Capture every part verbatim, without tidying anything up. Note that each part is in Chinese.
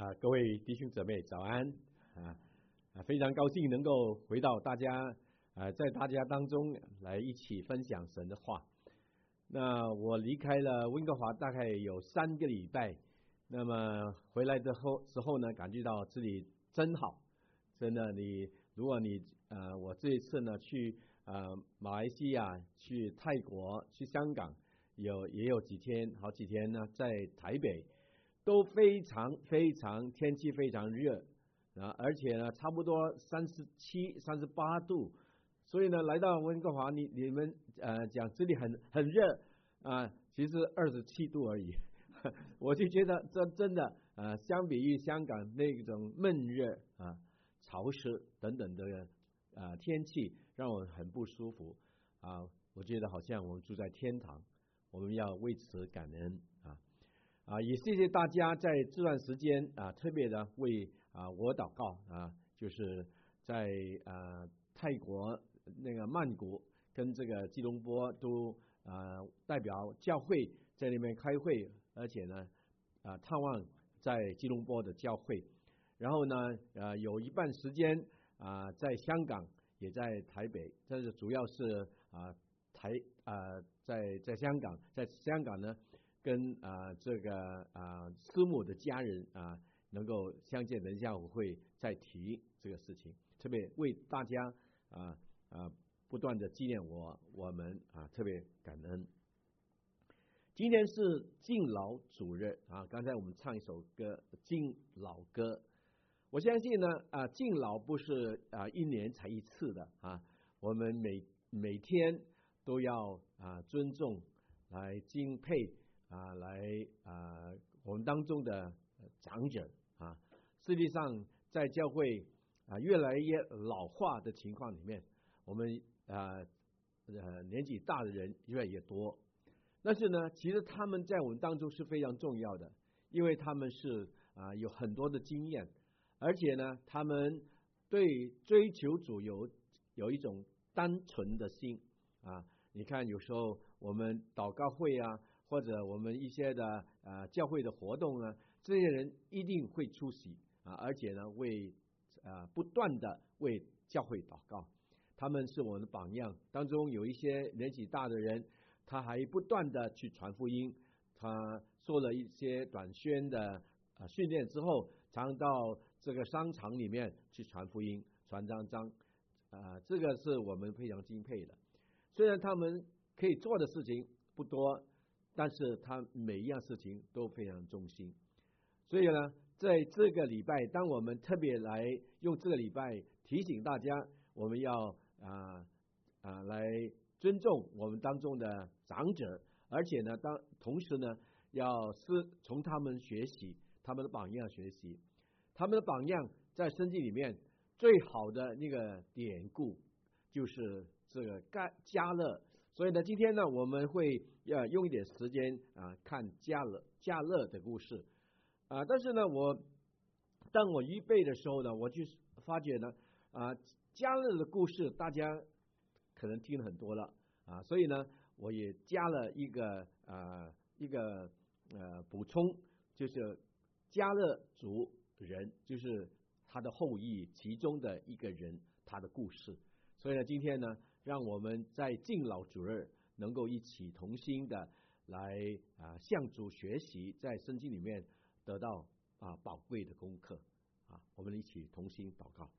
啊，各位弟兄姊妹早安啊！啊，非常高兴能够回到大家啊，在大家当中来一起分享神的话。那我离开了温哥华大概有三个礼拜，那么回来之后之后呢，感觉到这里真好，真的你如果你呃，我这一次呢去呃马来西亚、去泰国、去香港，有也有几天好几天呢，在台北。都非常非常天气非常热啊，而且呢，差不多三十七、三十八度，所以呢，来到温哥华，你你们呃讲这里很很热啊，其实二十七度而已，我就觉得这真的啊，相比于香港那种闷热啊、潮湿等等的啊天气，让我很不舒服啊，我觉得好像我们住在天堂，我们要为此感恩啊。啊，也谢谢大家在这段时间啊，特别的为啊我祷告啊，就是在啊泰国那个曼谷跟这个吉隆坡都啊代表教会在那边开会，而且呢啊探望在吉隆坡的教会，然后呢呃有一半时间啊在香港，也在台北，但是主要是啊台啊在在香港，在香港呢。跟啊这个啊师母的家人啊能够相见，等一下我会再提这个事情，特别为大家啊啊不断的纪念我我们啊特别感恩。今天是敬老主日啊，刚才我们唱一首歌敬老歌，我相信呢啊敬老不是啊一年才一次的啊，我们每每天都要啊尊重来敬佩。啊，来啊，我们当中的长者啊，实际上在教会啊越来越老化的情况里面，我们啊呃年纪大的人越来越多，但是呢，其实他们在我们当中是非常重要的，因为他们是啊有很多的经验，而且呢，他们对追求主有有一种单纯的心啊。你看，有时候我们祷告会啊。或者我们一些的呃教会的活动呢，这些人一定会出席啊，而且呢为呃不断的为教会祷告，他们是我们的榜样。当中有一些年纪大的人，他还不断的去传福音，他做了一些短宣的呃训练之后，常到这个商场里面去传福音，传章章啊、呃，这个是我们非常敬佩的。虽然他们可以做的事情不多。但是他每一样事情都非常忠心，所以呢，在这个礼拜，当我们特别来用这个礼拜提醒大家，我们要啊啊来尊重我们当中的长者，而且呢，当同时呢，要是从他们学习，他们的榜样学习，他们的榜样在圣经里面最好的那个典故就是这个迦勒。所以呢，今天呢，我们会呃用一点时间啊看迦勒迦勒的故事啊，但是呢，我当我预备的时候呢，我就发觉呢啊迦勒的故事大家可能听了很多了啊，所以呢，我也加了一个啊一个呃补充，就是迦勒族人，就是他的后裔其中的一个人，他的故事。所以呢，今天呢，让我们在敬老主日能够一起同心的来啊向主学习，在圣经里面得到啊宝贵的功课啊，我们一起同心祷告。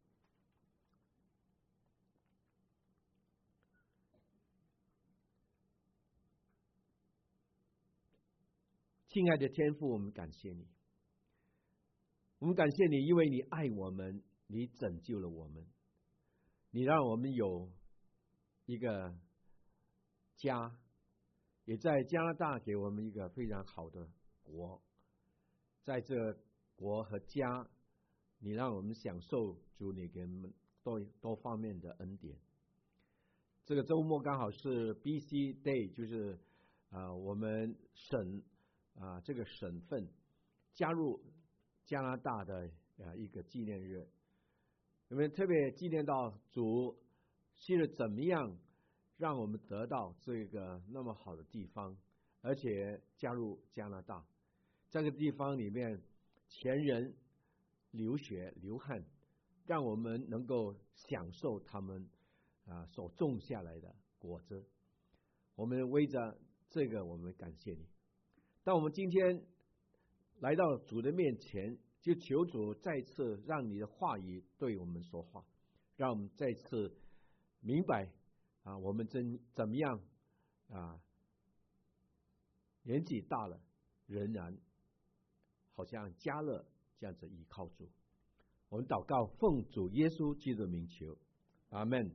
亲爱的天父，我们感谢你，我们感谢你，因为你爱我们，你拯救了我们，你让我们有一个家，也在加拿大给我们一个非常好的国，在这国和家，你让我们享受主你给我们多多方面的恩典。这个周末刚好是 B C Day， 就是啊、呃、我们省啊、呃、这个省份加入加拿大的啊、呃、一个纪念日，我们特别纪念到主是怎么样让我们得到这个那么好的地方，而且加入加拿大这个地方里面，前人流血流汗，让我们能够享受他们啊所种下来的果子。我们为着这个，我们感谢你。当我们今天来到主的面前，就求主再次让你的话语对我们说话，让我们再次明白啊，我们怎怎么样啊，年纪大了，仍然好像迦勒这样子依靠主。我们祷告，奉主耶稣基督的名求，阿们。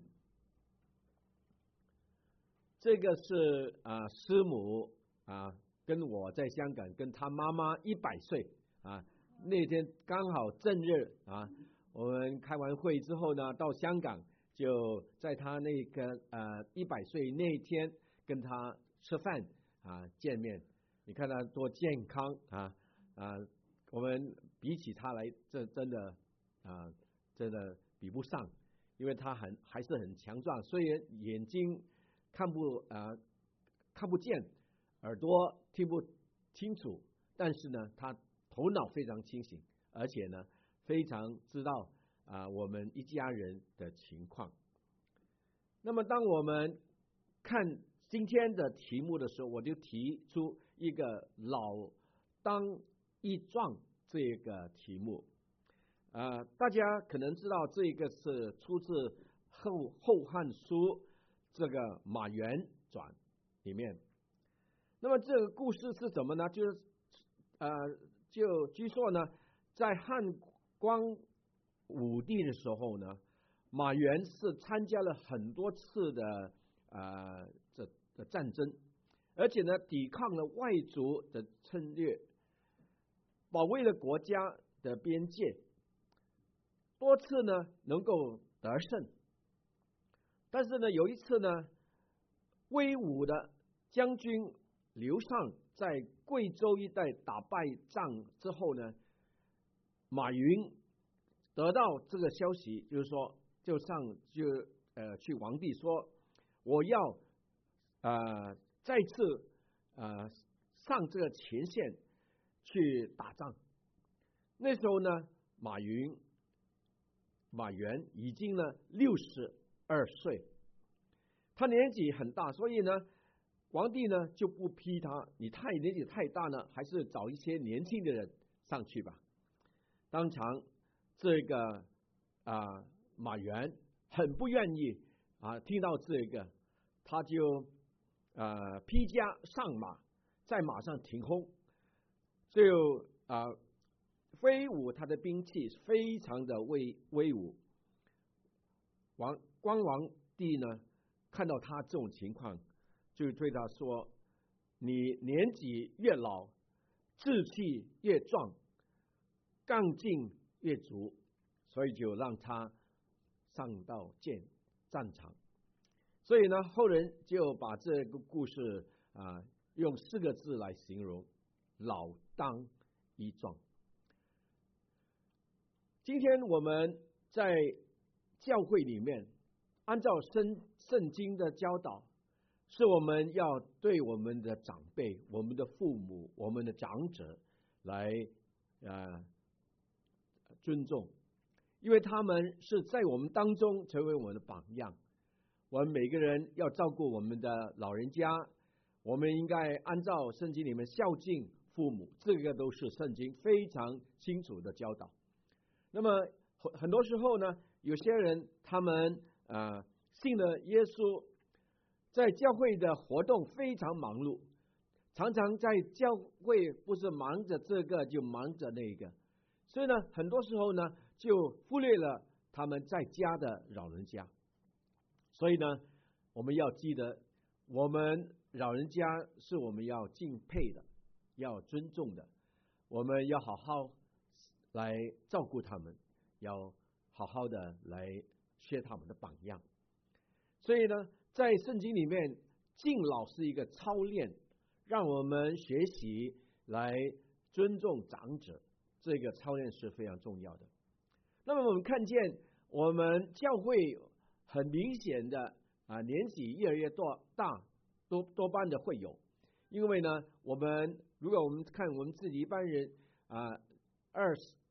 这个是啊，师母啊，跟我在香港，跟他妈妈一百岁啊，那天刚好正日啊，我们开完会之后呢，到香港，就在他那个呃一百岁那天跟他吃饭啊，见面。你看他多健康啊啊！我们比起他来，这真的啊，真的比不上，因为他很还是很强壮，虽然眼睛看不啊看不见，耳朵听不清楚，但是呢，他头脑非常清醒，而且呢，非常知道啊我们一家人的情况。那么，当我们看今天的题目的时候，我就提出一个老当益壮这个题目。啊、呃，大家可能知道这个是出自后后汉书这个马援传里面。那么这个故事是什么呢？就是呃，就据说呢，在汉光武帝的时候呢，马援是参加了很多次的呃这的战争，而且呢，抵抗了外族的侵略，保卫了国家的边界，多次呢能够得胜。但是呢，有一次呢，威武的将军刘尚在贵州一带打败仗之后呢，马云得到这个消息，就是说，就上就呃去皇帝说，我要呃再次呃上这个前线去打仗。那时候呢，马云马援已经呢六十二岁，他年纪很大，所以呢，皇帝呢就不批他，你太年纪太大呢，还是找一些年轻的人上去吧。当场这个啊、呃、马援很不愿意啊，听到这个，他就呃披甲上马，在马上停轰，就啊、呃、挥舞他的兵器，非常的威威武。王光王帝呢看到他这种情况，就对他说：“你年纪越老，志气越壮，干劲越足，所以就让他上到战战场。”所以呢，后人就把这个故事啊、呃、用四个字来形容：老当益壮。今天我们在教会里面，按照圣圣经的教导，是我们要对我们的长辈、我们的父母、我们的长者来呃尊重，因为他们是在我们当中成为我们的榜样。我们每个人要照顾我们的老人家，我们应该按照圣经里面孝敬父母，这个都是圣经非常清楚的教导。那么很很多时候呢，有些人他们呃信了耶稣，在教会的活动非常忙碌，常常在教会不是忙着这个就忙着那个，所以呢，很多时候呢就忽略了他们在家的老人家。所以呢，我们要记得，我们老人家是我们要敬佩的，要尊重的，我们要好好来照顾他们，要好好的来学他们的榜样。所以呢，在圣经里面，敬老是一个操练，让我们学习来尊重长者，这个操练是非常重要的。那么我们看见我们教会很明显的啊，年纪越来越多大，多多半的会有，因为呢，我们如果我们看我们自己一般人啊，二十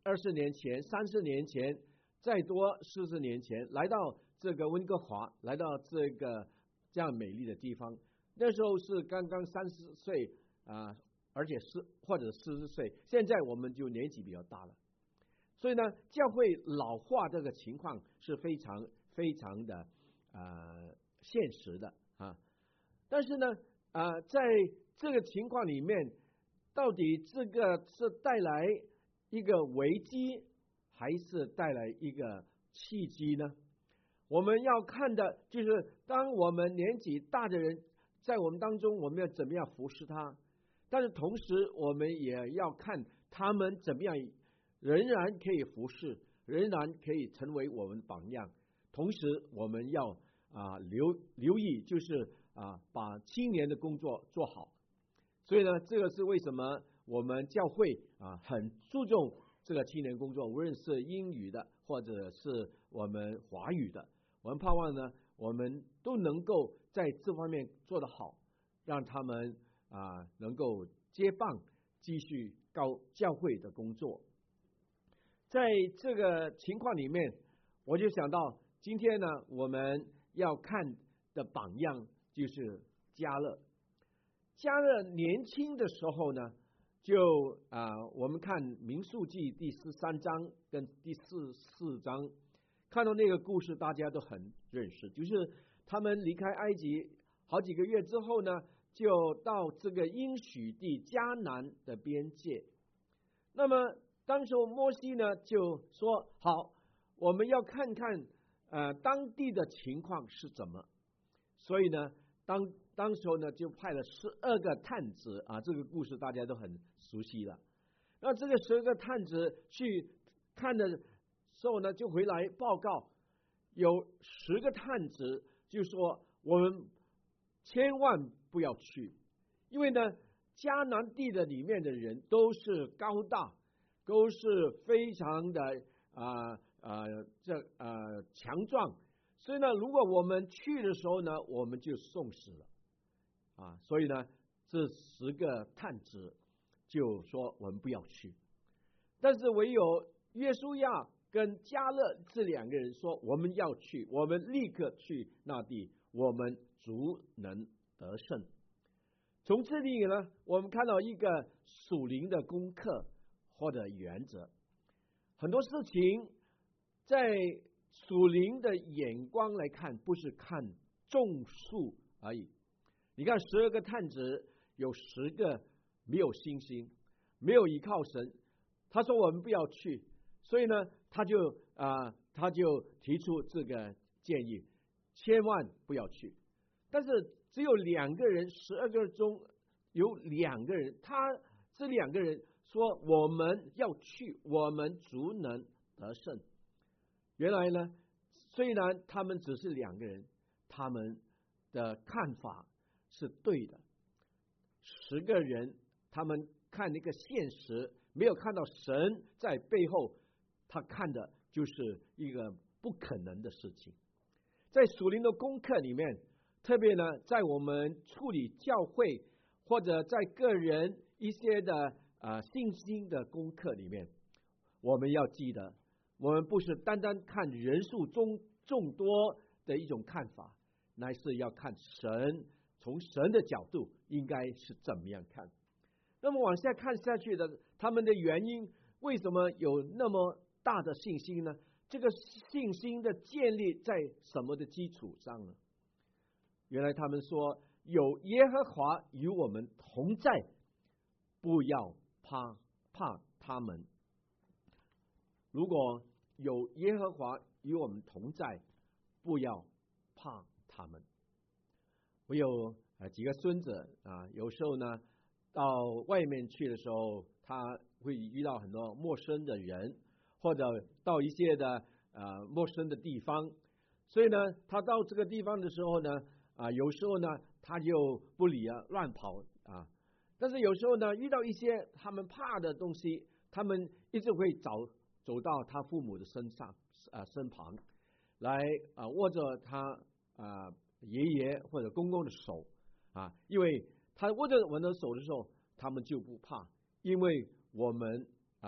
二十年前、三十年前，再多四十年前，来到这个温哥华，来到这个这样美丽的地方，那时候是刚刚三十岁啊，而且是或者四十岁，现在我们就年纪比较大了，所以呢，教会老化这个情况是非常非常的呃现实的啊。但是呢，啊，在这个情况里面，到底这个是带来一个危机，还是带来一个契机呢？我们要看的就是，当我们年纪大的人在我们当中，我们要怎么样服侍他？但是同时，我们也要看他们怎么样，仍然可以服侍，仍然可以成为我们榜样。同时，我们要啊留留意，就是啊把青年的工作做好。所以呢，这个是为什么我们教会啊很注重这个青年工作，无论是英语的或者是我们华语的，我们盼望呢，我们都能够在这方面做得好，让他们啊能够接棒，继续高教会的工作。在这个情况里面，我就想到今天呢，我们要看的榜样就是迦勒。迦勒年轻的时候呢，就啊、呃，我们看民数记第十三章跟第四四章，看到那个故事，大家都很认识，就是他们离开埃及好几个月之后呢，就到这个应许地迦南的边界。那么当时摩西呢就说：“好，我们要看看呃当地的情况是怎么。”所以呢，当当时候呢，就派了十二个探子啊，这个故事大家都很熟悉了。那这个十二个探子去看的时候呢，就回来报告，有十个探子就说：“我们千万不要去，因为呢，迦南地的里面的人都是高大，都是非常的啊啊这啊强壮，所以呢，如果我们去的时候呢，我们就送死了。”啊，所以呢，这十个探子就说我们不要去，但是唯有约书亚跟迦勒这两个人说我们要去，我们立刻去那地，我们足能得胜。从这里呢，我们看到一个属灵的功课或者原则，很多事情在属灵的眼光来看，不是看众数而已。你看十二个探子，有十个没有信心，没有依靠神，他说我们不要去，所以呢，他就啊、呃，他就提出这个建议，千万不要去。但是只有两个人，十二个中有两个人，他这两个人说我们要去，我们足能得胜。原来呢，虽然他们只是两个人，他们的看法是对的。十个人他们看那个现实，没有看到神在背后，他看的就是一个不可能的事情。在属灵的功课里面，特别呢，在我们处理教会或者在个人一些的啊、呃、信心的功课里面，我们要记得，我们不是单单看人数中众多的一种看法，乃是要看神，从神的角度应该是怎么样看。那么往下看下去的，他们的原因为什么有那么大的信心呢？这个信心的建立在什么的基础上呢？原来他们说，有耶和华与我们同在，不要怕怕他们。如果有耶和华与我们同在，不要怕他们。我有呃几个孙子啊，有时候呢到外面去的时候，他会遇到很多陌生的人，或者到一些的呃陌生的地方，所以呢，他到这个地方的时候呢，啊，有时候呢他就不理啊，乱跑啊。但是有时候呢，遇到一些他们怕的东西，他们一直会找走到他父母的身上啊身旁，来啊握着他啊爷爷或者公公的手啊，因为他握着我们的手的时候，他们就不怕，因为我们啊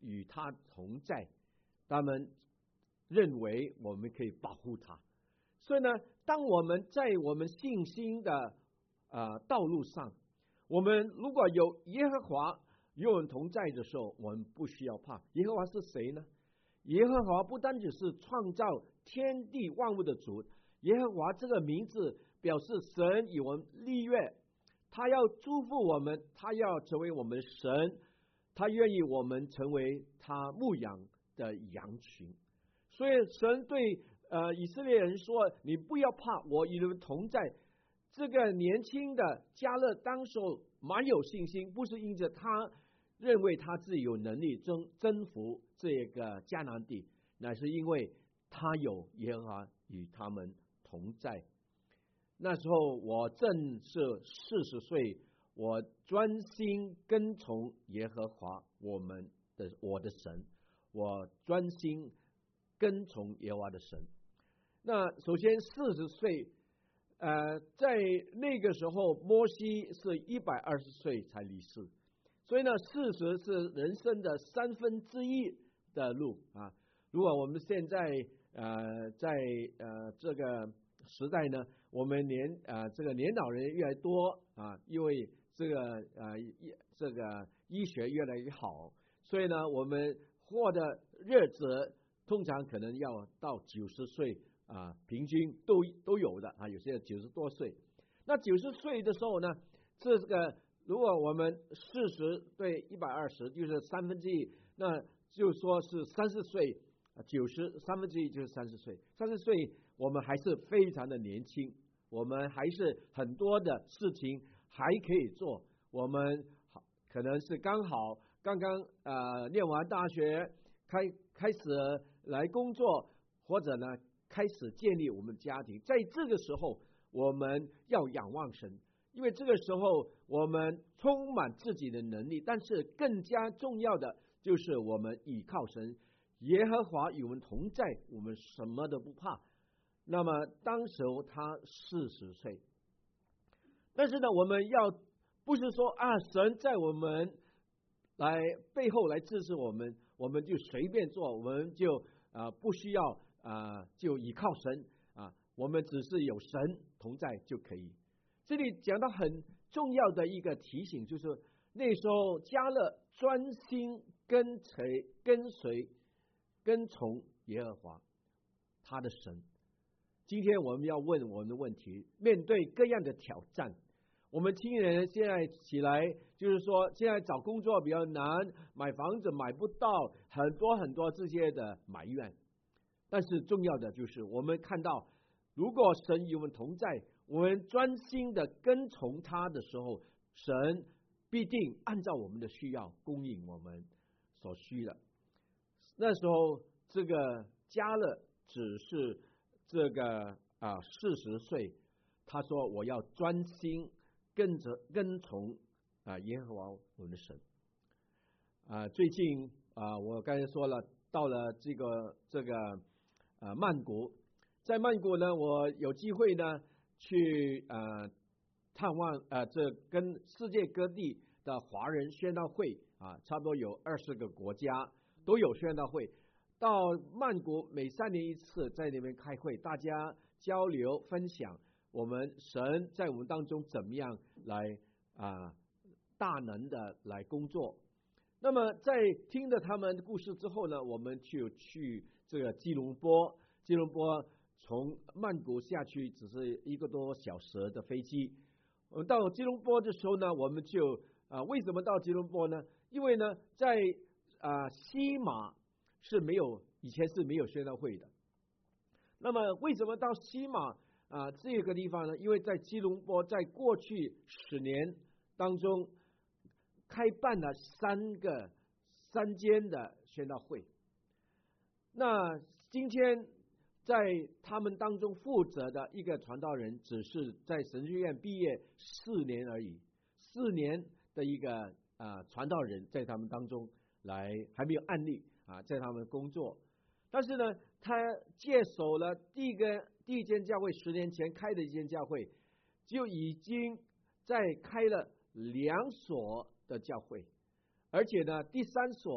与他同在，他们认为我们可以保护他。所以呢，当我们在我们信心的呃道路上，我们如果有耶和华与我们同在的时候，我们不需要怕。耶和华是谁呢？耶和华不单只是创造天地万物的主，耶和华这个名字表示神与我们立约，他要祝福我们，他要成为我们的神，他愿意我们成为他牧养的羊群。所以神对呃以色列人说，你不要怕，我与你们同在。这个年轻的迦勒当时候蛮有信心，不是因着他认为他自己有能力征征服这个迦南地，乃是因为他有耶和华与他们同在。那时候我正是四十岁，我专心跟从耶和华我们的我的神，我专心跟从耶和华的神。那首先四十岁，呃，在那个时候，摩西是一百二十岁才离世，所以呢，四十是人生的三分之一的路啊。如果我们现在呃在呃这个时代呢，我们年呃这个年老人越来越多啊，因为这个呃医这个医学越来越好，所以呢，我们活的日子通常可能要到九十岁啊，平均都都有的啊，有些九十多岁。那九十岁的时候呢，这个如果我们四十对一百二十，就是三分之一，那就说是三十岁，九十三分之一就是三十岁。三十岁我们还是非常的年轻，我们还是很多的事情还可以做。我们可能是刚好刚刚呃念完大学，开开始来工作，或者呢开始建立我们家庭。在这个时候，我们要仰望神，因为这个时候我们充满自己的能力，但是更加重要的就是我们倚靠神，耶和华与我们同在，我们什么都不怕。那么当时他四十岁，但是呢，我们要不是说啊，神在我们来背后来支持我们，我们就随便做，我们就啊、呃、不需要啊、呃、就依靠神啊，我们只是有神同在就可以。这里讲到很重要的一个提醒，就是那时候迦勒专心跟随跟随跟从耶和华他的神。今天我们要问我们的问题，面对各样的挑战，我们青年人现在起来，就是说现在找工作比较难，买房子买不到，很多很多这些的埋怨。但是重要的就是我们看到，如果神与我们同在，我们专心的跟从他的时候，神必定按照我们的需要供应我们所需的。那时候这个迦勒只是这个啊四十岁，他说我要专心跟着跟从啊耶和华我们的神。啊，最近啊，我刚才说了，到了这个这个啊曼谷，在曼谷呢，我有机会呢去啊探望啊这跟世界各地的华人宣道会啊，差不多有二十个国家都有宣道会。到曼谷每三年一次，在那边开会，大家交流分享我们神在我们当中怎么样来啊大能的来工作。那么在听了他们的故事之后呢，我们就去这个吉隆坡。吉隆坡从曼谷下去只是一个多小时的飞机。到吉隆坡的时候呢，我们就啊为什么到吉隆坡呢？因为呢，在啊西马是没有，以前是没有宣道会的。那么为什么到西马啊这个地方呢？因为在吉隆坡在过去十年当中开办了三个三间的宣道会。那今天在他们当中负责的一个传道人，只是在神学院毕业四年而已，四年的一个啊传道人在他们当中来还没有案例啊，在他们工作。但是呢，他接手了第一个第一间教会，十年前开的一间教会，就已经在开了两所的教会，而且呢，第三所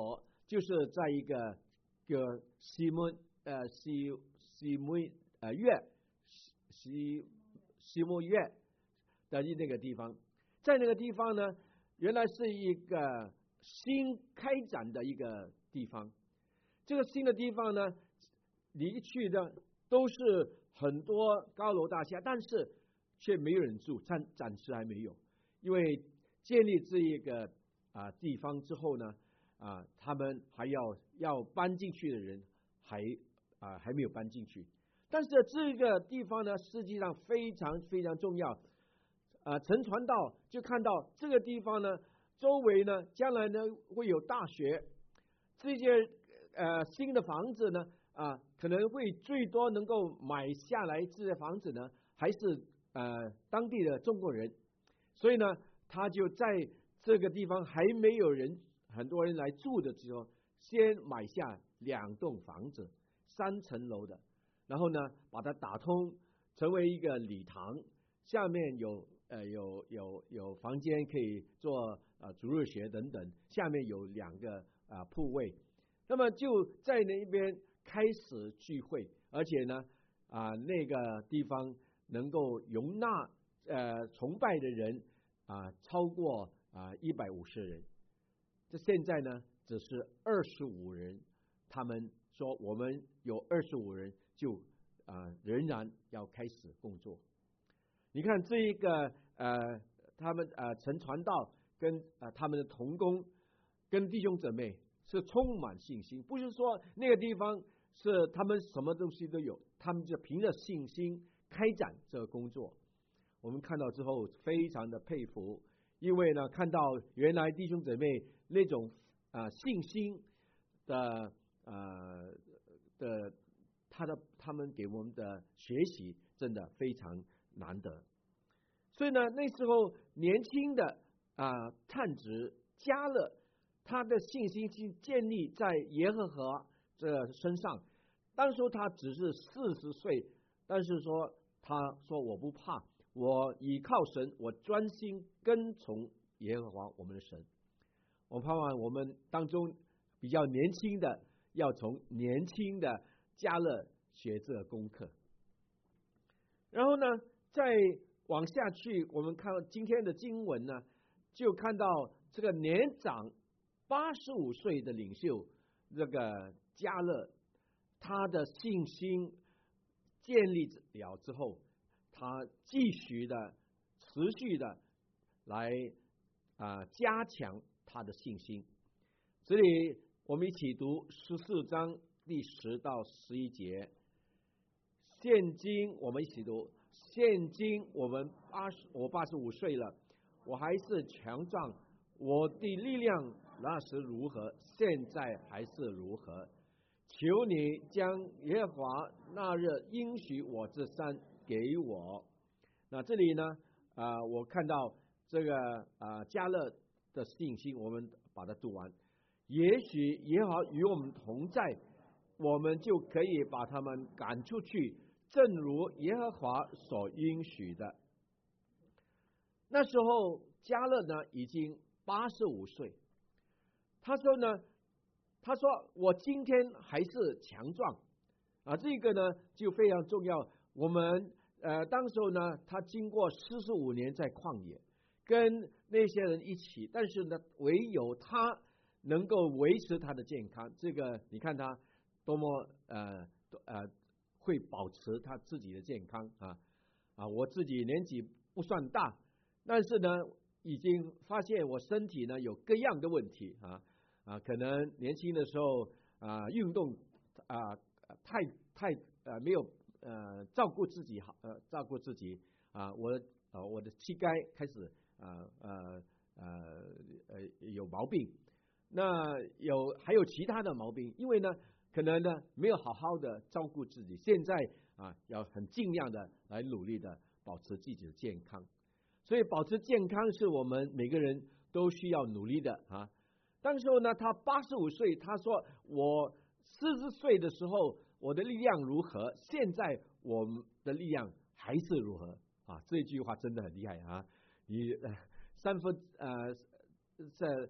就是在一个个西门呃西西门呃月西西门月的那个地方，在那个地方呢，原来是一个新开展的一个地方。这个新的地方呢，你一去的都是很多高楼大厦，但是却没有人住，暂暂时还没有。因为建立这一个啊地方之后呢，啊他们还要要搬进去的人还啊还没有搬进去。但是这个地方呢，实际上非常非常重要。啊，陈传道就看到这个地方呢，周围呢将来呢会有大学，这些呃新的房子呢啊可能会最多能够买下来这些房子呢，还是呃当地的中国人。所以呢，他就在这个地方还没有人很多人来住的时候，先买下两栋房子，三层楼的，然后呢把它打通，成为一个礼堂，下面有呃有有有房间可以做呃主日学等等，下面有两个啊、呃、铺位，那么就在那边开始聚会，而且呢啊、呃、那个地方能够容纳呃崇拜的人啊、呃、超过啊一百五十人，这现在呢只是二十五人，他们说我们有二十五人就啊、呃、仍然要开始工作。你看这一个呃，他们呃陈传道跟呃他们的同工跟弟兄姊妹是充满信心，不是说那个地方是他们什么东西都有，他们就凭着信心开展这个工作。我们看到之后非常的佩服，因为呢看到原来弟兄姊妹那种啊、呃、信心的呃的他的他们给我们的学习真的非常难得。所以呢，那时候年轻的啊探子加勒，他的信心是建立在耶和华这身上。当时他只是四十岁，但是说他说我不怕，我倚靠神，我专心跟从耶和华我们的神。我盼望我们当中比较年轻的，要从年轻的加勒学这个功课。然后呢，在往下去，我们看今天的经文呢，就看到这个年长八十五岁的领袖这个加勒，他的信心建立了之后，他继续的、持续的来啊、呃、加强他的信心。这里我们一起读十四章第十到十一节。现今我们一起读。现今我们八十，我八十五岁了，我还是强壮，我的力量那时如何，现在还是如何。求你将耶和华那日应许我这山给我。那这里呢，啊、呃，我看到这个啊、呃、加勒的信心，我们把它读完。也许耶和华与我们同在，我们就可以把他们赶出去。正如耶和华所应许的。那时候加勒呢已经八十五岁，他说呢，他说我今天还是强壮啊，这个呢就非常重要。我们呃当时候呢，他经过四十五年在旷野，跟那些人一起，但是呢，唯有他能够维持他的健康。这个你看他多么呃呃。会保持他自己的健康啊啊！我自己年纪不算大，但是呢，已经发现我身体呢有各样的问题啊啊！可能年轻的时候啊运动啊太太呃没有呃照顾自己好呃照顾自己啊，我啊我的膝盖开始啊呃呃呃有毛病，那有还有其他的毛病，因为呢。可能呢没有好好的照顾自己，现在啊要很尽量的来努力的保持自己的健康，所以保持健康是我们每个人都需要努力的啊。当时候呢，他八十五岁，他说我四十岁的时候我的力量如何，现在我们的力量还是如何啊？这句话真的很厉害啊！你呃三分呃在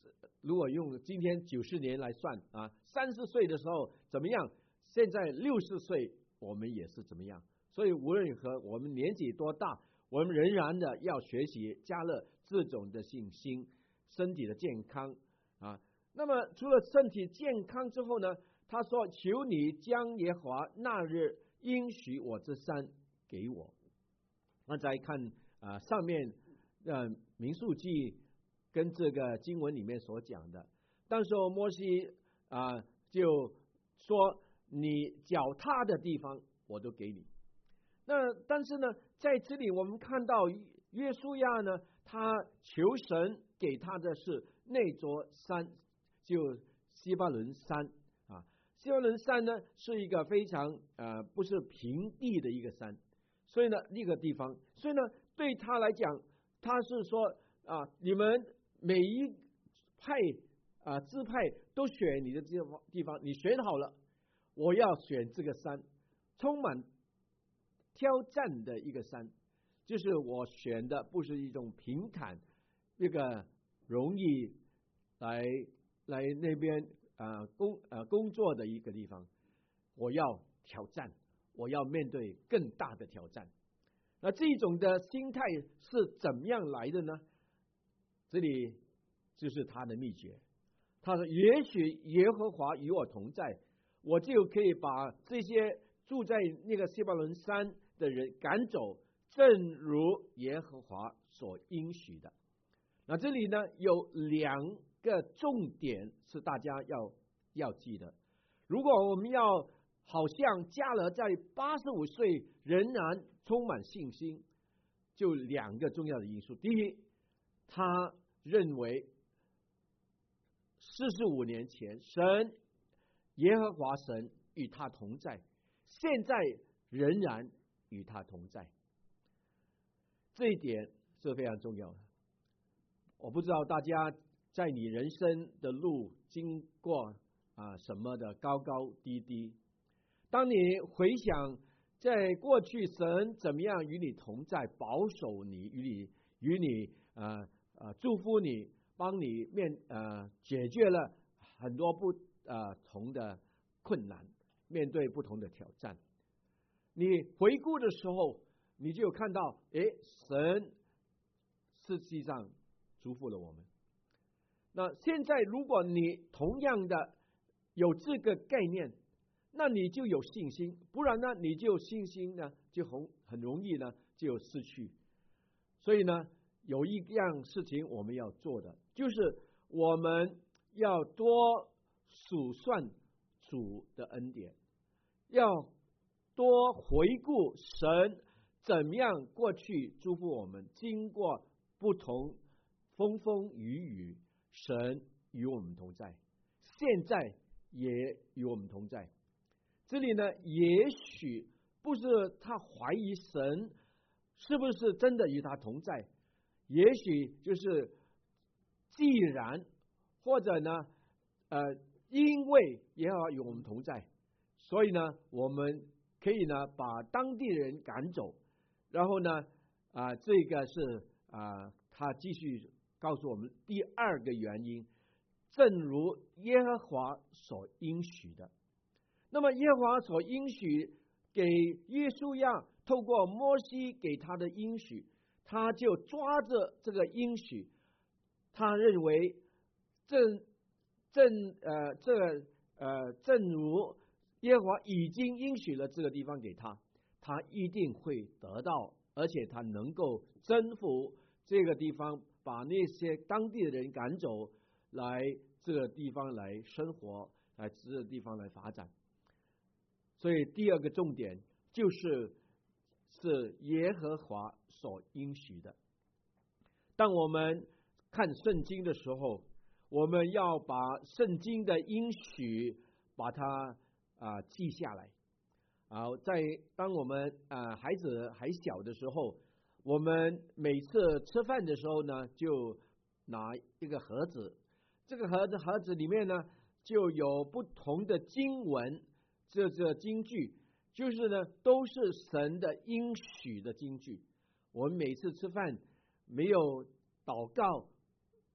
如果用今天九十年来算啊，三十岁的时候怎么样？现在六十岁，我们也是怎么样？所以无论如何，我们年纪多大，我们仍然的要学习加勒这种的信心，身体的健康啊。那么除了身体健康之后呢，他说：“求你将耶和华那日应许我之山给我。”那再看啊，上面呃民数记跟这个经文里面所讲的，当时候摩西啊就说：“你脚踏的地方，我都给你。”那但是呢，在这里我们看到约书亚呢，他求神给他的是那座山，就西巴伦山啊。西巴伦山呢是一个非常呃不是平地的一个山，所以呢那个地方，所以呢对他来讲，他是说啊，你们每一派啊支派都选你的地方地方，你选好了，我要选这个山，充满挑战的一个山，就是我选的不是一种平坦、这个容易来来那边啊、呃、工啊、呃、工作的一个地方，我要挑战，我要面对更大的挑战。那这种的心态是怎么样来的呢？这里就是他的秘诀。他说：“也许耶和华与我同在，我就可以把这些住在那个西巴伦山的人赶走，正如耶和华所应许的。”那这里呢有两个重点是大家要要记得。如果我们要好像加勒在八十五岁仍然充满信心，就两个重要的因素。第一，他认为四十五年前神耶和华神与他同在，现在仍然与他同在，这一点是非常重要的。我不知道大家在你人生的路经过啊什么的高高低低，当你回想在过去神怎么样与你同在，保守你，与你与你啊啊祝福你，帮你面呃解决了很多不呃同的困难，面对不同的挑战。你回顾的时候，你就看到，诶，神实际上祝福了我们。那现在如果你同样的有这个概念，那你就有信心，不然呢，你就信心呢就很很容易呢就失去。所以呢，有一样事情我们要做的，就是我们要多数算主的恩典，要多回顾神怎么样过去祝福我们，经过不同风风雨雨，神与我们同在，现在也与我们同在。这里呢，也许不是他怀疑神是不是真的与他同在，也许就是既然或者呢呃，因为耶和华与我们同在，所以呢我们可以呢把当地人赶走。然后呢啊、呃，这个是啊、呃，他继续告诉我们第二个原因，正如耶和华所应许的。那么耶和华所应许给约书亚，透过摩西给他的应许，他就抓着这个应许，他认为正正呃这个呃正如耶和华已经应许了这个地方给他，他一定会得到，而且他能够征服这个地方，把那些当地的人赶走，来这个地方来生活，来这个地方来发展。所以第二个重点就是是耶和华所应许的。当我们看圣经的时候，我们要把圣经的应许把它啊、呃、记下来。啊，在当我们啊、呃、孩子还小的时候，我们每次吃饭的时候呢，就拿一个盒子，这个盒子盒子里面呢就有不同的经文，这这经句，就是呢都是神的应许的经句。我们每次吃饭没有祷告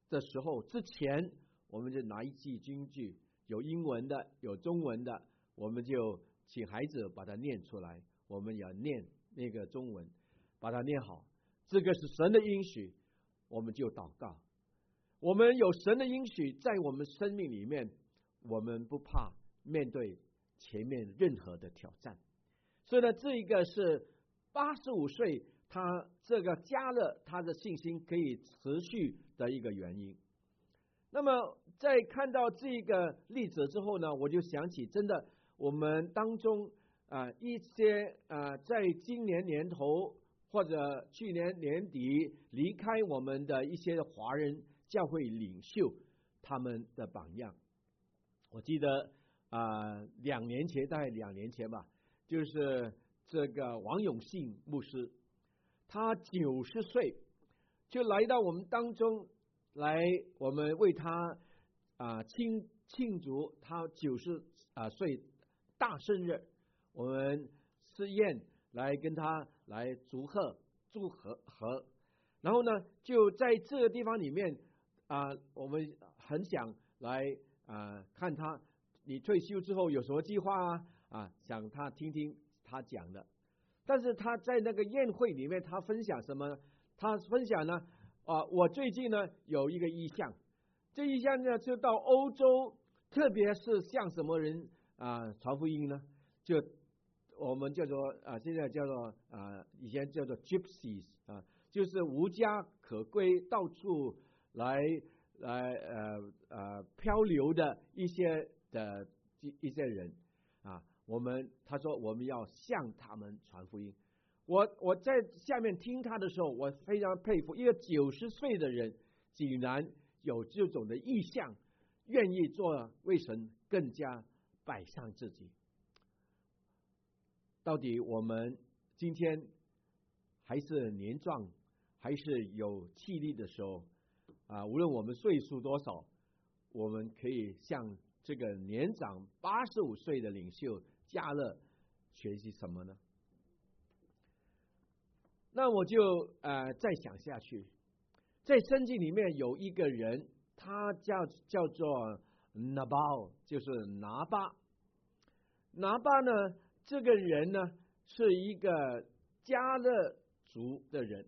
的时候之前，我们就拿一句京剧，有英文的，有中文的，我们就请孩子把它念出来，我们要念那个中文，把它念好。这个是神的应许，我们就祷告。我们有神的应许在我们生命里面，我们不怕面对前面任何的挑战。所以呢，这一个是八十五岁他这个加了他的信心可以持续的一个原因。那么在看到这个例子之后呢，我就想起真的我们当中啊、呃、一些啊、呃、在今年年头或者去年年底离开我们的一些华人教会领袖他们的榜样。我记得啊、呃、两年前大概两年前吧，就是这个王永信牧师，他九十岁就来到我们当中来，我们为他啊、呃、庆庆祝他九十啊岁大生日，我们设宴来跟他来祝贺祝贺和，然后呢就在这个地方里面啊、呃，我们很想来啊、呃、看他，你退休之后有什么计划啊？啊，想他听听他讲的。但是他在那个宴会里面，他分享什么呢？他分享呢啊，我最近呢有一个意向，这意向呢就到欧洲，特别是向什么人啊传福音呢？就我们叫做啊，现在叫做啊，以前叫做 gypsies 啊，就是无家可归，到处来来呃呃漂流的一些的一一些人啊。我们他说我们要向他们传福音。我我在下面听他的时候，我非常佩服一个九十岁的人竟然有这种的意向，愿意做为神更加摆上自己。到底我们今天还是年壮，还是有气力的时候啊？无论我们岁数多少，我们可以向这个年长八十五岁的领袖加勒学习什么呢？那我就呃再想下去，在圣经里面有一个人，他叫叫做拿巴，就是拿巴。拿巴呢，这个人呢是一个加勒族的人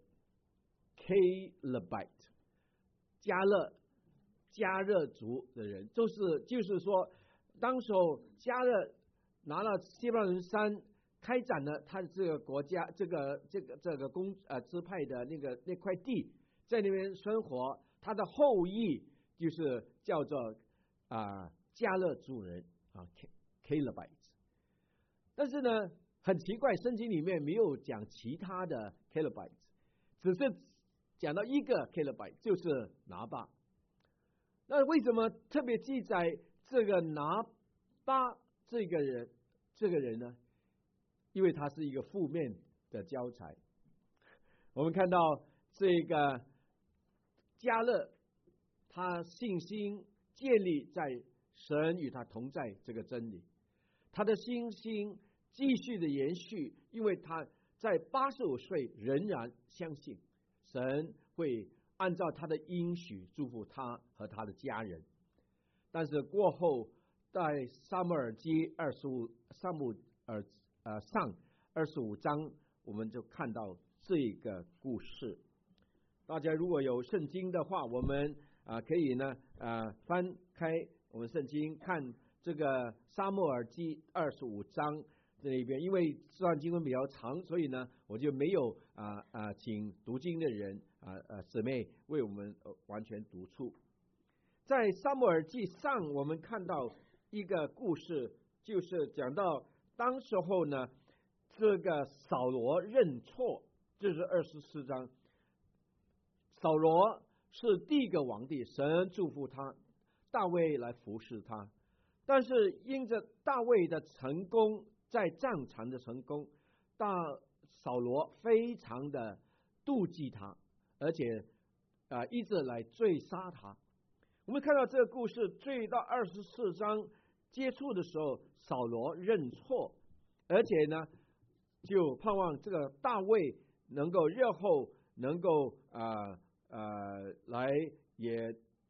，Calebite， 加勒加勒族的人，就是就是说，当时候加勒拿了西巴伦山，开展了他的这个国家，这个这个这个公呃支派的那个那块地，在那边生活，他的后裔就是叫做啊、呃、加勒族人啊 Calebite。但是呢，很奇怪，圣经里面没有讲其他的 Calebite， 只是讲到一个 Calebite， 就是拿巴。那为什么特别记载这个拿巴这个人这个人呢？因为他是一个负面的教材。我们看到这个加勒，他信心建立在神与他同在这个真理，他的信心继续的延续，因为他在八十五岁仍然相信神会按照他的应许祝福他和他的家人。但是过后在撒母耳记二十五撒母耳呃上二十五章，我们就看到这个故事。大家如果有圣经的话，我们啊、呃、可以呢啊、呃、翻开我们圣经看这个撒母耳记二十五章这一边，因为这段经文比较长，所以呢我就没有啊啊、呃、请读经的人啊啊姊妹为我们、呃、完全读出。在撒母耳记上，我们看到一个故事，就是讲到当时候呢，这个扫罗认错，这是二十四章。扫罗是第一个皇帝，神祝福他，大卫来服侍他。但是因着大卫的成功，在战场的成功，大扫罗非常的妒忌他，而且啊、呃、一直来追杀他。我们看到这个故事追到二十四章接触的时候，扫罗认错，而且呢就盼望这个大卫能够日后能够啊呃，呃来也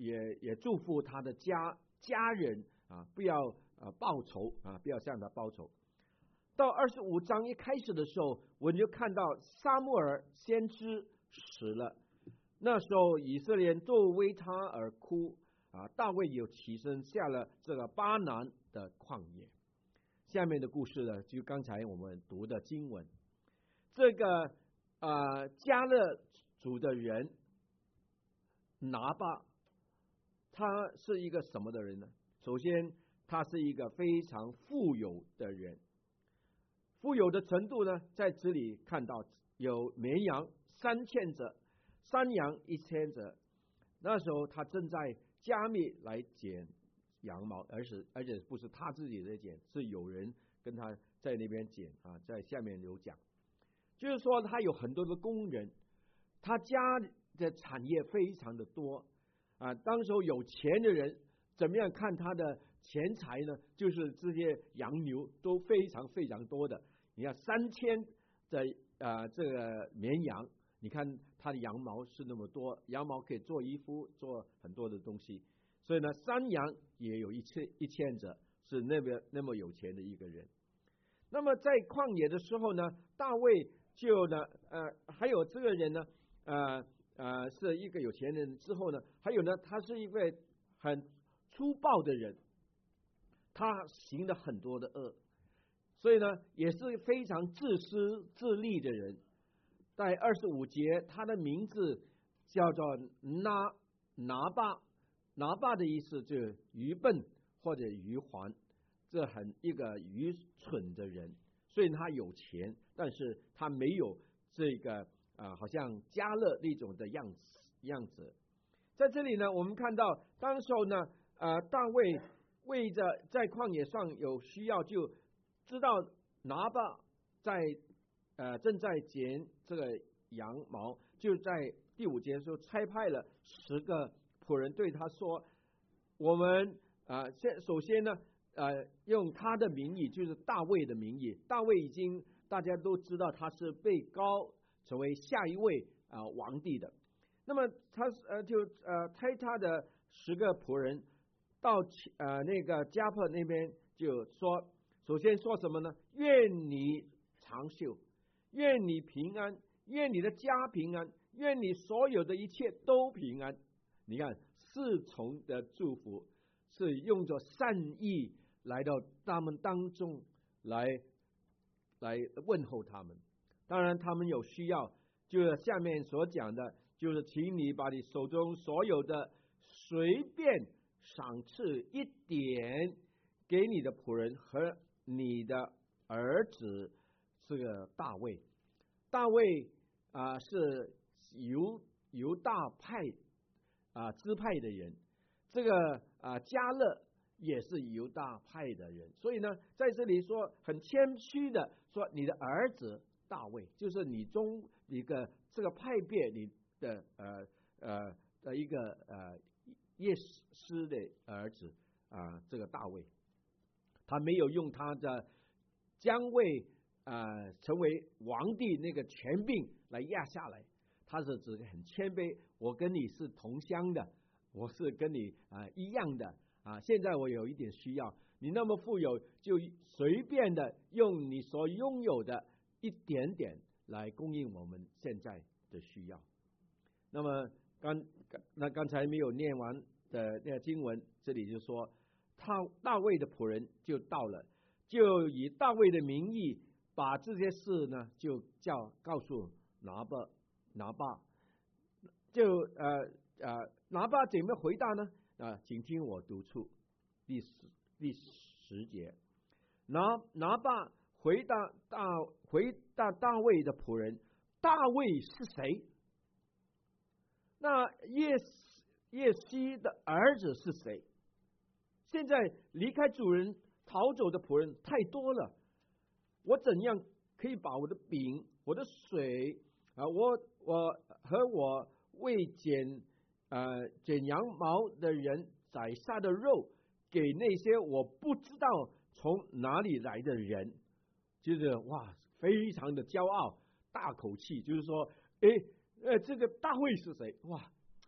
也也祝福他的家家人啊，不要呃报仇啊，不要向他报仇。到二十五章一开始的时候，我们就看到撒母耳先知死了，那时候以色列人都为他而哭啊。大卫有起身下了这个巴南的旷野。下面的故事呢，就刚才我们读的经文，这个呃迦勒族的人拿巴，他是一个什么的人呢？首先，他是一个非常富有的人。富有的程度呢，在这里看到有绵羊三千只，山羊一千只。那时候他正在加密来剪羊毛，而且而且不是他自己在剪，是有人跟他在那边剪啊。在下面有讲，就是说他有很多的工人，他家的产业非常的多啊。当时候有钱的人怎么样看他的钱财呢？就是这些羊牛都非常非常多的。你看三千的呃这个绵羊，你看它的羊毛是那么多，羊毛可以做衣服，做很多的东西。所以呢，山羊也有一千一千只，是那么那么有钱的一个人。那么在旷野的时候呢，大卫就呢呃还有这个人呢呃呃是一个有钱人之后呢，还有呢他是一位很粗暴的人，他行了很多的恶。所以呢，也是非常自私自利的人。在二十五节，他的名字叫做拿拿巴，拿巴的意思就是愚笨或者愚顽，这很一个愚蠢的人。所以他有钱，但是他没有这个啊、呃，好像迦勒那种的样子样子。在这里呢，我们看到当时候呢，呃，大卫为着在旷野上有需要，就知道拿巴在呃正在剪这个羊毛，就在第五节的时候差派了十个仆人对他说：“我们啊，先、呃、首先呢，呃，用他的名义，就是大卫的名义。大卫已经大家都知道他是被膏成为下一位啊、呃、皇帝的。那么他呃就呃差他的十个仆人到呃那个迦勒那边就说。”首先说什么呢？愿你长寿，愿你平安，愿你的家平安，愿你所有的一切都平安。你看，四重的祝福是用着善意来到他们当中来来问候他们。当然，他们有需要，就是下面所讲的，就是请你把你手中所有的随便赏赐一点给你的仆人和你的儿子这个大卫。大卫啊、呃、是犹犹大派啊、呃、支派的人，这个啊、呃、迦勒也是犹大派的人，所以呢，在这里说很谦虚的说，你的儿子大卫，就是你中一个这个派别你的呃呃的一个呃耶斯的儿子啊、呃，这个大卫。他没有用他的将位呃成为皇帝那个权柄来压下来，他是只是很谦卑，我跟你是同乡的，我是跟你啊、呃、一样的啊，现在我有一点需要，你那么富有，就随便的用你所拥有的一点点来供应我们现在的需要。那么刚那刚才没有念完的那个经文，这里就说。他大卫的仆人就到了，就以大卫的名义把这些事呢，就叫告诉拿巴拿巴，就呃呃拿巴怎么回答呢？啊、呃，请听我读出第十第十节，拿拿巴回答大回答大卫的仆人，大卫是谁？那耶耶西的儿子是谁？现在离开主人逃走的仆人太多了，我怎样可以把我的饼、我的水啊、呃，我我和我为剪呃剪羊毛的人宰杀的肉，给那些我不知道从哪里来的人？就是哇，非常的骄傲，大口气，就是说，哎呃，这个大卫是谁？哇，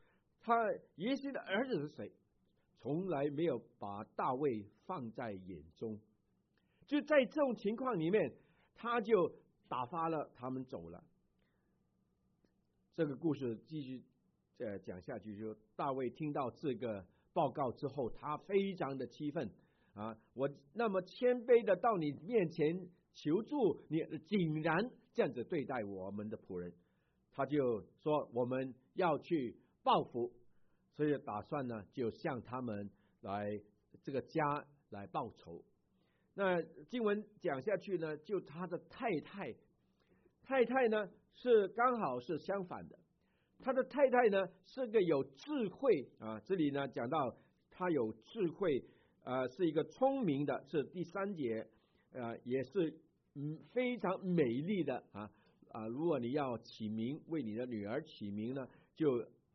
他耶西的儿子是谁？从来没有把大卫放在眼中。就在这种情况里面，他就打发了他们走了。这个故事继续呃讲下去，就大卫听到这个报告之后，他非常的气愤啊！我那么谦卑的到你面前求助，你竟然这样子对待我们的仆人，他就说我们要去报复，所以打算呢就向他们来这个家来报仇。那经文讲下去呢，就他的太太，太太呢是刚好是相反的，他的太太呢是个有智慧啊，这里呢讲到他有智慧，呃，是一个聪明的，是第三节，呃，也是嗯非常美丽的啊啊！如果你要起名为你的女儿起名呢，就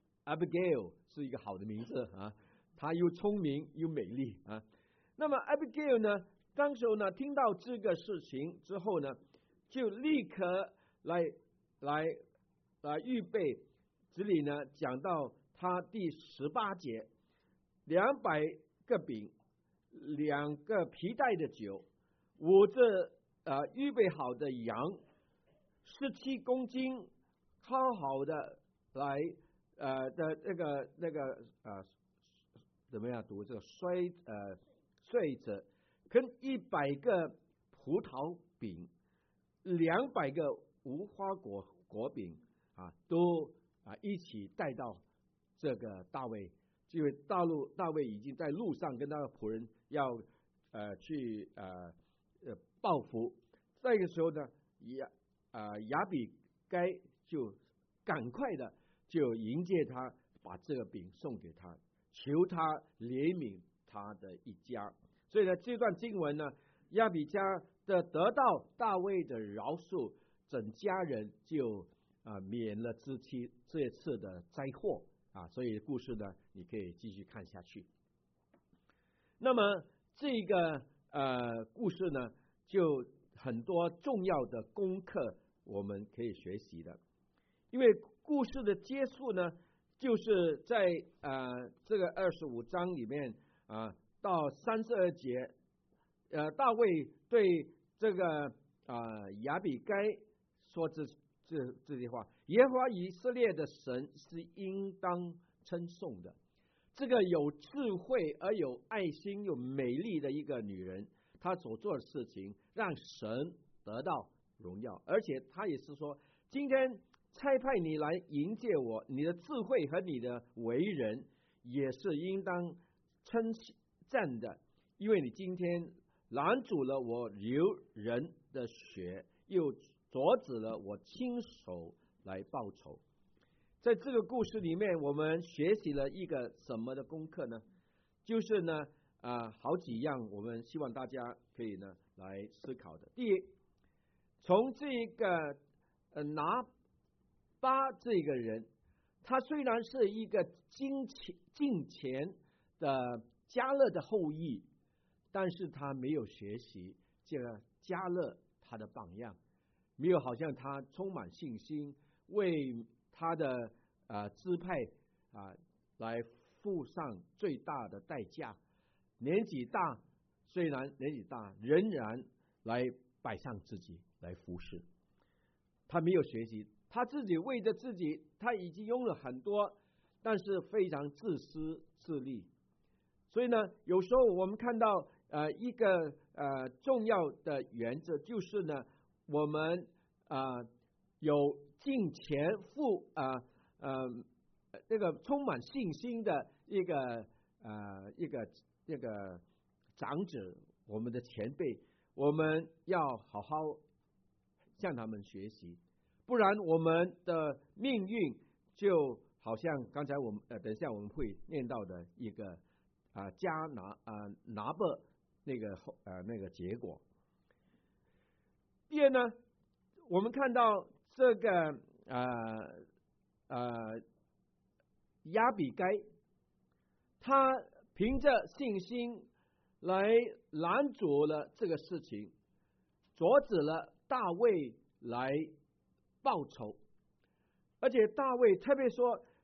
Abigail 是一个好的名字啊，她又聪明又美丽啊。那么 Abigail 呢？当时候呢，听到这个事情之后呢，就立刻来来来预备。这里呢讲到他第十八节，两百个饼，两个皮带的酒，我这呃预备好的羊，十七公斤，好好的来呃的那个那个呃怎么样读这个衰呃穗子。跟一百个葡萄饼，两百个无花果果饼啊，都啊一起带到这个大卫，因为大陆大卫已经在路上跟他的仆人要呃去呃呃报复。这个时候呢，亚啊、呃、亚比该就赶快的就迎接他，把这个饼送给他，求他怜悯他的一家。所以呢，这段经文呢，亚比家的得到大卫的饶恕，整家人就啊免了这期这次的灾祸啊。所以故事呢，你可以继续看下去。那么这个呃故事呢，就很多重要的功课我们可以学习的，因为故事的结束呢，就是在呃这个二十五章里面啊。到三十二节，呃，大卫对这个啊、呃、亚比该说这这这句话：耶和华以色列的神是应当称颂的。这个有智慧而有爱心又美丽的一个女人，她所做的事情让神得到荣耀，而且她也是说，今天差派你来迎接我，你的智慧和你的为人也是应当称赞的，因为你今天拦阻了我流人的血，又阻止了我亲手来报仇。在这个故事里面，我们学习了一个什么的功课呢？就是呢，啊、呃，好几样，我们希望大家可以呢来思考的。第一，从这个呃拿巴这个人，他虽然是一个金钱金钱的迦勒的后裔，但是他没有学习这个迦勒他的榜样，没有好像他充满信心，为他的啊支派啊来付上最大的代价。年纪大，虽然年纪大，仍然来摆上自己来服侍。他没有学习，他自己为着自己，他已经拥了很多，但是非常自私自利。所以呢，有时候我们看到呃一个呃重要的原则，就是呢，我们啊、呃、有金钱付啊 呃, 呃那个充满信心的一个呃一个一个长者，我们的前辈，我们要好好向他们学习，不然我们的命运就好像刚才我们呃等一下我们会念到的一个。啊，加拿啊拿伯那个呃那个结果。第二呢，我们看到这个呃呃亚比该，他凭着信心来拦阻了这个事情，阻止了大卫来报仇，而且大卫特别说，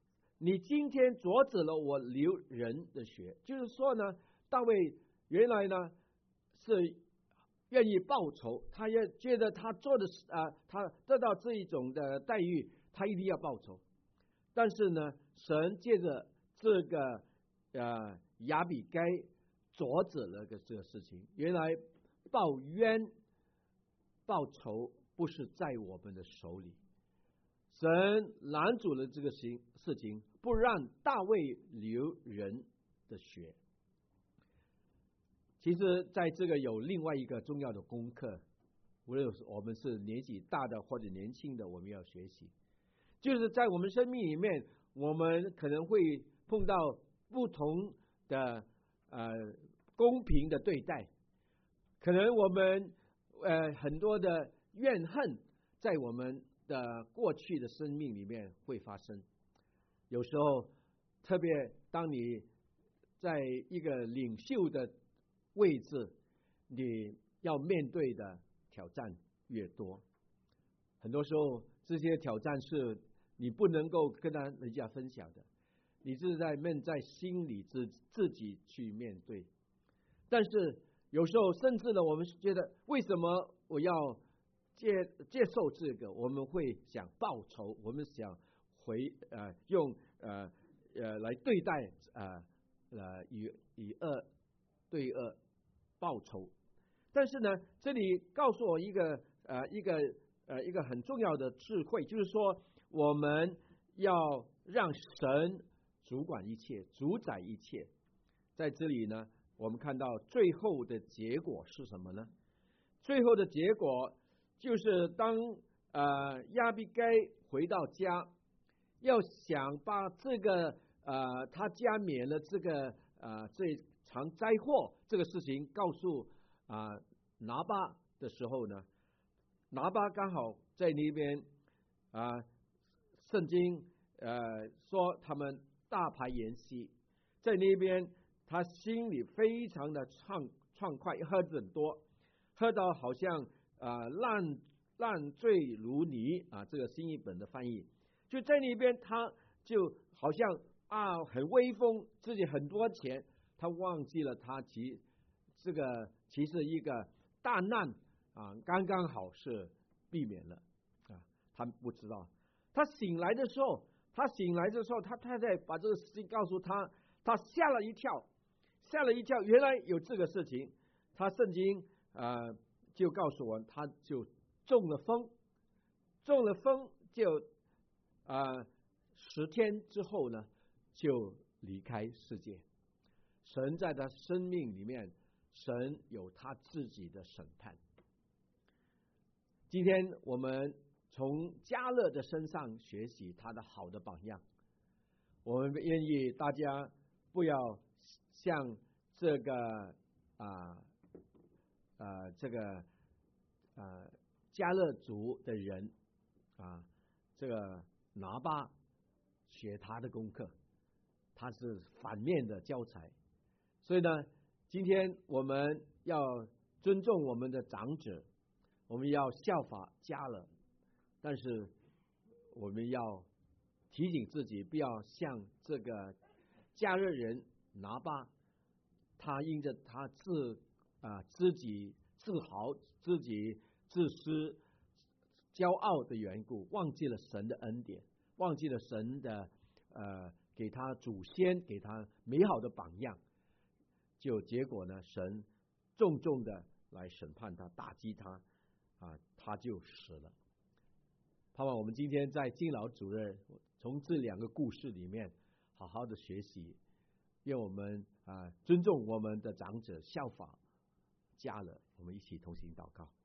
你今天阻止了我流人的血。就是说呢，大卫原来呢是愿意报仇，他也觉得他做的啊、呃，他得到这一种的待遇，他一定要报仇。但是呢，神借着这个呃亚比该阻止了个这个事情。原来报冤报仇不是在我们的手里，神拦阻了这个行事情，不让大卫流人的血。其实在这个有另外一个重要的功课，无论我们是年纪大的或者年轻的，我们要学习，就是在我们生命里面，我们可能会碰到不同的呃公平的对待，可能我们呃很多的怨恨在我们的过去的生命里面会发生。有时候特别当你在一个领袖的位置，你要面对的挑战越多，很多时候这些挑战是你不能够跟他人家分享的，你是在面在心里自自己去面对。但是有时候甚至呢，我们觉得为什么我要接接受这个，我们会想报仇，我们想回呃用呃呃来对待呃呃以以恶对恶报仇。但是呢，这里告诉我一个呃一个呃一个很重要的智慧，就是说我们要让神主管一切，主宰一切。在这里呢，我们看到最后的结果是什么呢？最后的结果就是当呃亚比该回到家，要想把这个呃他家免了这个呃这场灾祸这个事情告诉啊、呃、拿巴的时候呢，拿巴刚好在那边啊、呃，圣经呃说他们大排筵席，在那边他心里非常的畅畅快，喝很多，喝到好像啊、呃、烂烂醉如泥啊，这个新译本的翻译，就在那边他就好像啊很威风，自己很多钱，他忘记了他其这个其实一个大难啊，刚刚好是避免了啊，他不知道。他醒来的时候，他醒来的时候，他太太把这个事情告诉他，他吓了一跳，吓了一跳，原来有这个事情。他圣经呃就告诉我，他就中了风，中了风就啊十天之后呢，就离开世界。神在他生命里面，神有他自己的审判。今天我们从迦勒的身上学习他的好的榜样，我们愿意大家不要像这个啊啊这个啊迦勒族的人啊，这个拿巴学他的功课，他是反面的教材。所以呢，今天我们要尊重我们的长者，我们要效法迦勒，但是我们要提醒自己，不要像这个迦勒人拿巴，他因着他自啊自己自豪、自己自私、骄傲的缘故，忘记了神的恩典，忘记了神的呃给他祖先给他美好的榜样。就结果呢，神重重的来审判他，打击他，啊，他就死了。盼望我们今天在敬老主任从这两个故事里面好好的学习，愿我们啊尊重我们的长者，效法迦勒。我们一起同心祷告。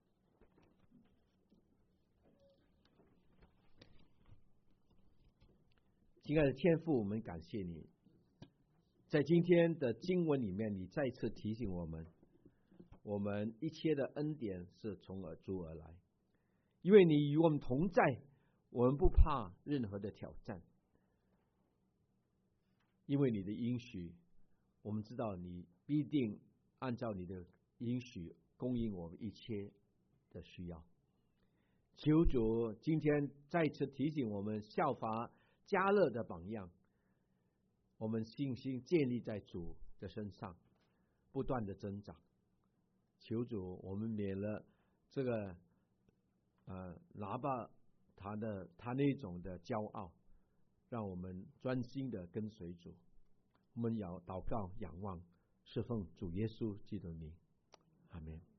亲爱的天父，我们感谢你。在今天的经文里面，你再次提醒我们，我们一切的恩典是从而主而来，因为你与我们同在，我们不怕任何的挑战，因为你的应许，我们知道你必定按照你的应许供应我们一切的需要。求主今天再次提醒我们效法加勒的榜样，我们信心建立在主的身上，不断的增长。求主，我们免了这个呃拿巴他的他那种的骄傲，让我们专心的跟随主。我们要祷告、仰望，侍奉主耶稣基督的名，阿们。